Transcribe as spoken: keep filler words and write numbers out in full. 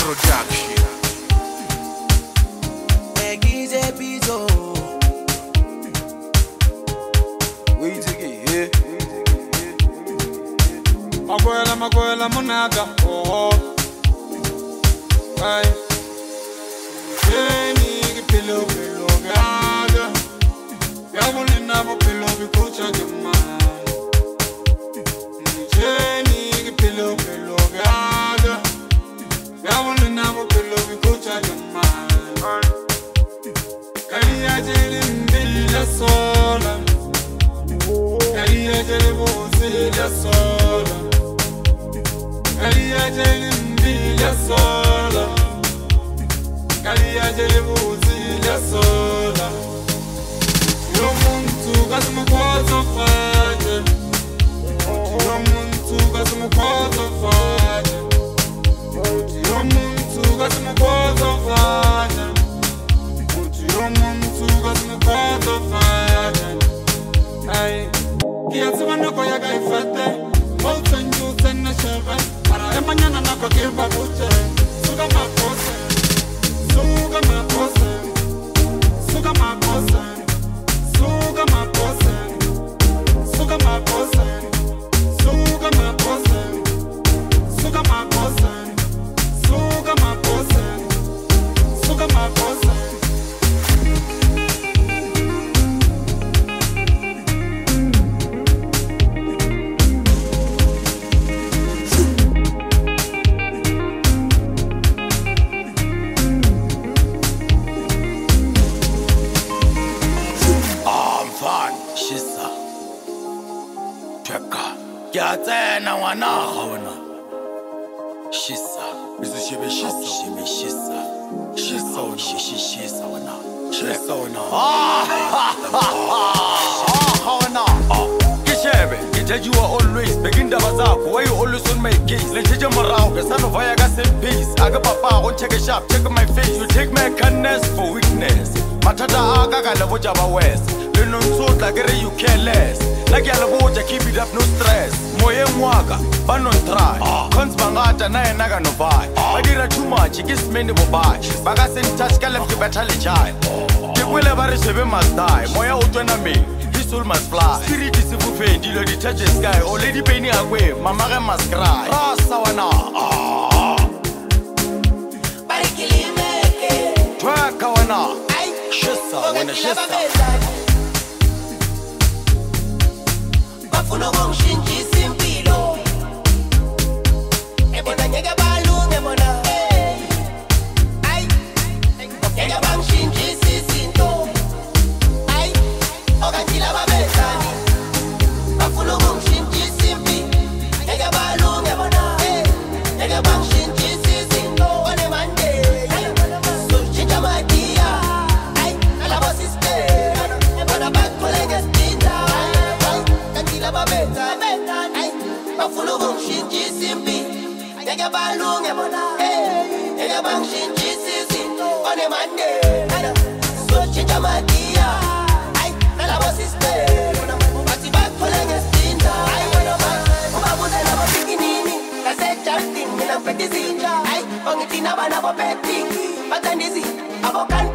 Production. Egize Pito. We take it here. Makwela, makwela, monada. Oh, ay. Jenny, pillow, pillow, gada. Yabuli nabo pillow, bikucha jumman. Jenny, pillow, pillow, gada. Yabuli nabo pillow, bikucha jumman. Kaliya jeli mbila sola. Kaliya jeli buzila sola. Kaliya jeli mbila sola. Kaliya jeli buzila sola. Yo muntu kasumukhoza fate. Yo muntu kasumukhoza fate. Yo muntu kasumukhoza fate. Yo muntu kasumukhoza fate. Ay, kiyatsima nako yakaifate. Motsenju tsena sheve. Para emanyana nako kirba buche. Suga makose. Suga makose. Suga makose. Suga makose. Suga makose. Suga makose. Suga makose. Suga makose. Suga makose. Shisa Cheka Kiatsena wana gona Shisa Bisu shebe shisa shebe shisa Shisa wana shishi shisa wana Shisa wana Ah ha ha wana Kishebe Kiteji wa always Begin daba zako Why you always on my case Lenjeje marao Kesano vaya ga same pace Aga papa Won't check a sharp Check my face You take my kindness for weakness Matata aga Kalabo jaba west no sort like you care less. Like Yalaboja, keep it up, no stress. Moye mwaka, but no try. Cons bangata, na naga no buy. I did a too much, it gets many will buy. Bagas in touch, Caleb to battle a child. The will ever receive must die. Moya utwana me, his soul must fly. Spirit is a buffet, deal the detergent sky. Or lady penny away, mama must cry. Ah, Sawana. Ah, Barikili, Twakawana. Shissa, when a shissa. Bafuno gonshinji simpilo. Ebona nyega balunge mona. Ay, nyega banshinji sisinto. Ay, ogantila babetani. Bafuno gonshinji simpi. Nyega balunge mona. Nyega banshinji sisinto. One mande. So chinja magia. Ay, ala bosiste. Ebona bakolege stinda. Babeta, ay, bafuno gonshinji simpi, nyega balunge mona, eh, nyega banshinji sisinto, one mande, so chinja magia, ay, nala bosiste, bati bakolege stinda, ay, wana man, ubabuze na mapikinini, kase chanting, nina peti zinja, ay, ongitina bana bopeti, batandizi, abokan